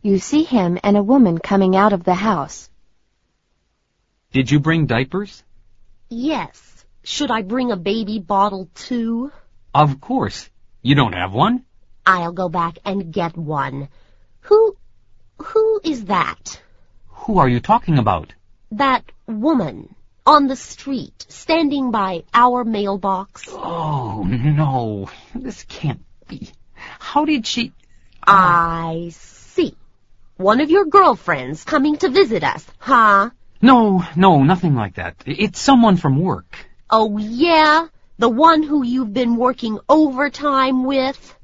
You see him and a woman coming out of the house. Did you bring diapers? Yes. Should I bring a baby bottle too? Of course. You don't have one? I'll go back and get one. Who is that? Who are you talking about? That woman on the street, standing by our mailbox. Oh, no. This can't be. How did she... I see. One of your girlfriends coming to visit us, huh? No, nothing like that. It's someone from work. Oh, yeah? The one who you've been working overtime with?